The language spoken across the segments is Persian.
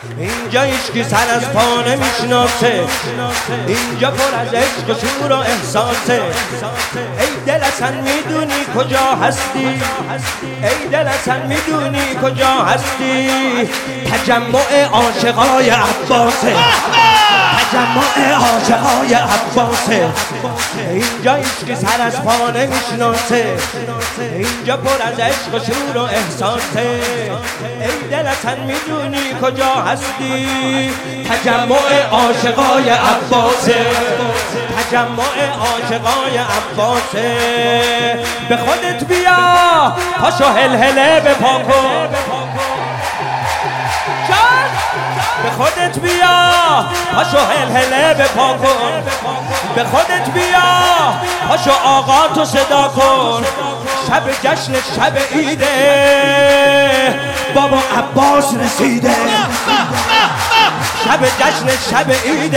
اینجا هیچکی سر از پا نمیشناسه، اینجا پر از عشق و شور و احساسه. ای دل اصلا میدونی کجا هستی، ای دل اصلا میدونی کجا هستی. تجمع عاشقای عباسه، تجمع عاشقای عباسه. اینجا هیچکی سر از پا نمیشناسه، اینجا پر از عشق و شور و احساسه. ای دل اصلا میدونی کجا هستی. تجمع عاشقای عباسه، تجمع عاشقای عباسه. به خودت بیا پاشو هلهله بپا کن، به خودت بیا پاشو هلهله بپا کن، به خودت بیا پاشو آقا تو صدا کن. شب جشن شب عیده، بابا عباس رسیده. شب جشن شب عیده،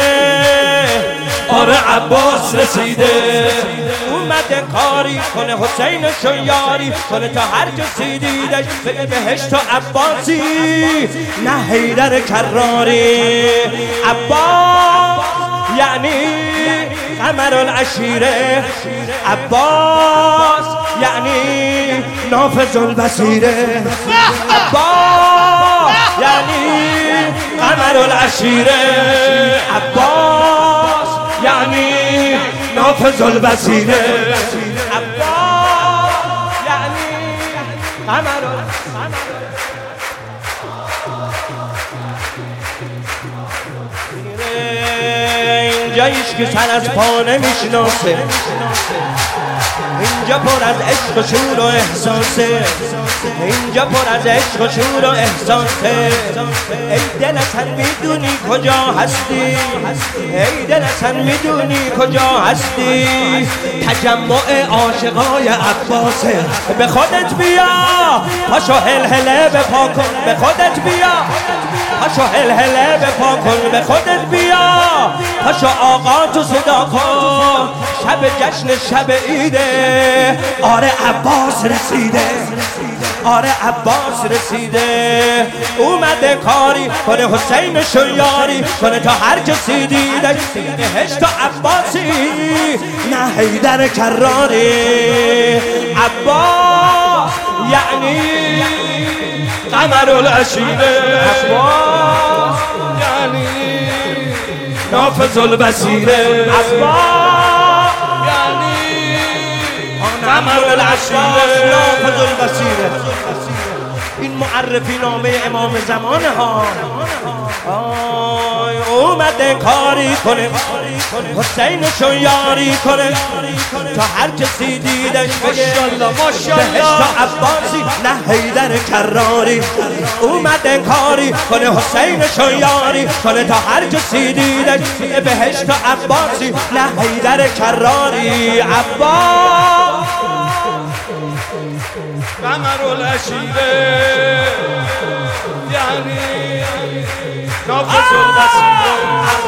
آره عباس رسیده. اومده کاری کنه حسین شیاری کنه تا هر کسی دیدش بگه بهشت و عباسی، نه حیدر کراری. عباس یعنی قمر العشیره، عباس یعنی نافذ البصیره، عباس یعنی قمر العشیره، عباس یعنی نافذ البصیره، عباس یعنی قمر اینجا هیچکی سر از پا نمیشناسه، اینجا پر از عشق و شور و احساسه، اینجا پر از عشق و شور و احساسه. ای دل اصلا میدونی کجا هستی، ای دل اصلا میدونی کجا هستی. تجمع عاشقای عباسه. به خودت بیا پاشو هلهله بپا کن، به خودت بیا پاشو هلهله بپا کن، به خودت بیا پاشو آقا تو صدا کن. شب جشن شب عیده، آره عباس رسیده، آره عباس رسیده. اومده کاری کنه حسین شیاری کنه تا هر کسی دیدش بهشت و عباسی، نه حیدر کراری. عباس یعنی قمر العشیره، عباس یعنی نافذ البصیره، عباس یعنی قمر العشیره، نافذ البصیره. این معرفی نامه امام زمانه ها. اومده کاری کنه حسین شیاری کنه تا هر کسی دیدش بگه بهشت عباسی، نه حیدر کراری. اومده کاری کنه حسین شیاری کنه تا هر کسی دیدش بهشت عباسی، نه حیدر کراری. عباس قمر العشیره یعنی نافذ البصیره،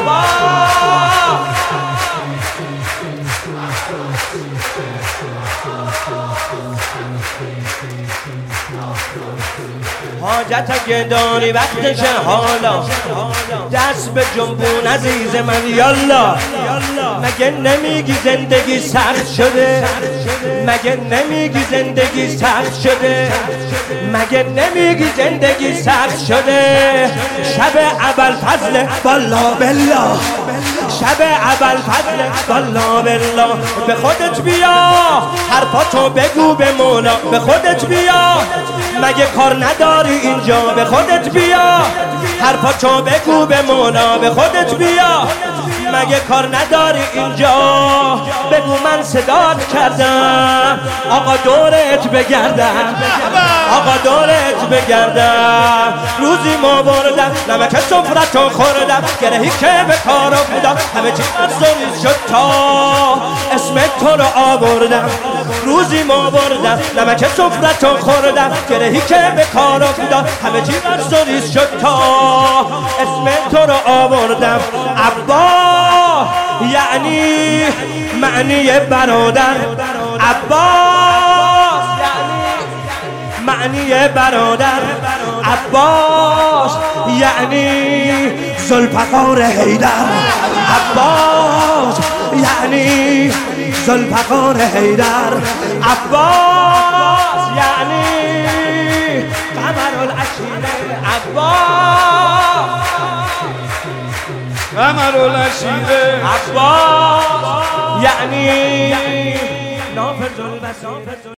حاجت اگه داری وقتشه حالا، دست به جنبون عزیز من یالا. مگه نمیگی زندگی سخت شده، مگه نمیگی زندگی سخت شده، مگه نمیگی زندگی سخت شده. شب ابوالفضل والله بالله، شب ابوالفضل والله بالله. به خودت بیا حرفاتو بگو به مولا، به خودت بیا مگه کار نداری اینجا، به خودت بیا حرفاتو بگو به مولا، به خودت بیا مگه کار نداری اینجا. بگو من صدات کردم آقا دورت بگردم، آقا دورت بگردم. روزی ما بردم نمک سفرتو خوردم، گرهی که به کار افتادم همه چی از شد تا اسم تو رو آوردم. روزی ما بردم نمک سفرتو خوردم، گرهی که به کار افتادم همه چی از شد تا اسم تو رو آوردم. عباس یعنی معنی برادر، عباس یعنی معنی برادر عباس یعنی ذوالفقار حیدر عباس یعنی ذوالفقار حیدر عباس یعنی قمرالعشیره عباس قمرالعشیره عباس یعنی نافذ البصیر